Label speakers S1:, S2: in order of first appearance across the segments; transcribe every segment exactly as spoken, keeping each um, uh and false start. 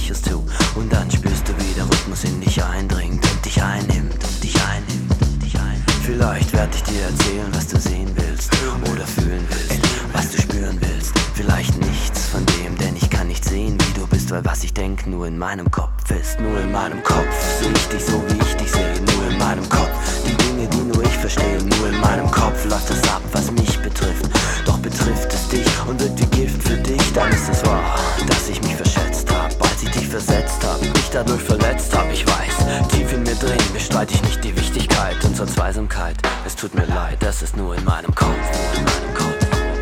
S1: ich es tu. Und dann spürst du, wie der Rhythmus in dich eindringt und dich einnimmt und dich einnimmt und dich einnimmt. Vielleicht werd ich dir erzählen, was du sehen willst oder fühlen willst, was du spüren willst. Vielleicht nichts von dem, denn ich kann nicht sehen, wie du bist, weil was ich denk nur in meinem Kopf ist. Nur in meinem Kopf seh ich dich so, wie ich dich sehe. Nur in meinem Kopf die Dinge, die nur ich verstehe. Nur in meinem Kopf läuft das ab, was mich betrifft. Doch betrifft es dich und wirkt wie Gift für dich, dann ist es wahr, dass ich mich verschätzt hab, als ich dich versetzt hab, mich dadurch verletzt hab. Ich weiß, tief in mir drin bestreite ich nicht die Wichtigkeit unserer Zweisamkeit. Es tut mir leid, das ist nur in meinem Kopf, nur in meinem Kopf.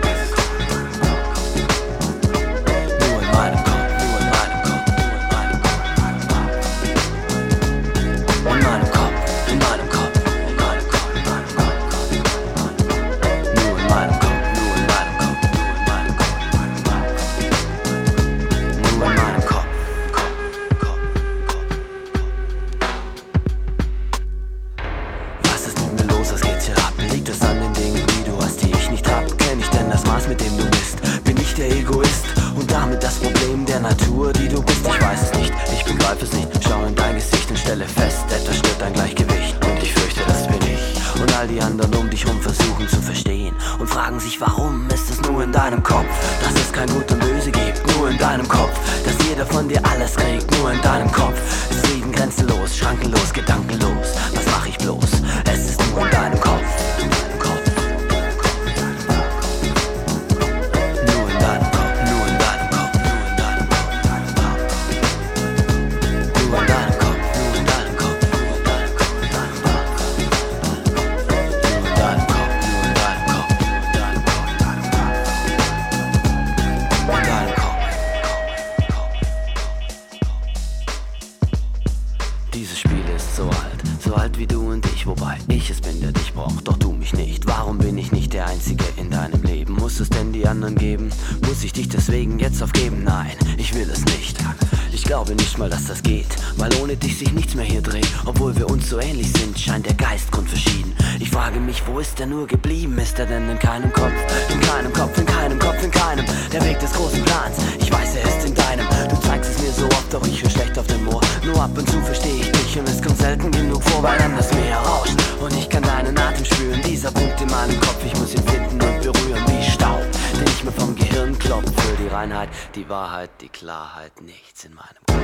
S2: Wo ist er nur geblieben? Ist er denn in keinem Kopf? In keinem Kopf, in keinem Kopf, in keinem. Der Weg des großen Plans, ich weiß, er ist in deinem. Du zeigst es mir so oft, doch ich höre schlecht auf dem Ohr. Nur ab und zu verstehe ich dich und es kommt selten genug vor, weil dann das Meer rauscht und ich kann deinen Atem spüren. Dieser Punkt in meinem Kopf, ich muss ihn finden und berühren wie Staub, den ich mir vom Gehirn klopf. Für die Reinheit, die Wahrheit, die Klarheit, nichts in meinem Kopf.